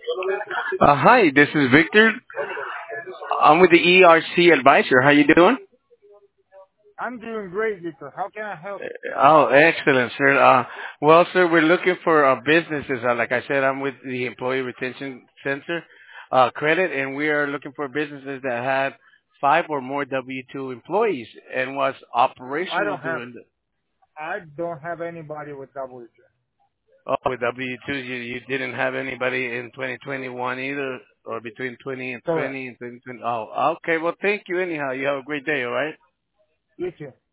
Hi, this is Victor. I'm with the ERC Advisor. How you doing? I'm doing great, Victor. How can I help you? Oh, excellent, sir. Well, sir, we're looking for businesses. Like I said, I'm with the Employee Retention Center credit, and we are looking for businesses that had five or more W-2 employees and was I operational don't have during the. I don't have anybody with W2. Oh, with W-2s, you didn't have anybody in 2021 either, or between 20 and Correct. 20 and 2020. Oh, okay. Well, thank you anyhow. You have a great day. All right. You too.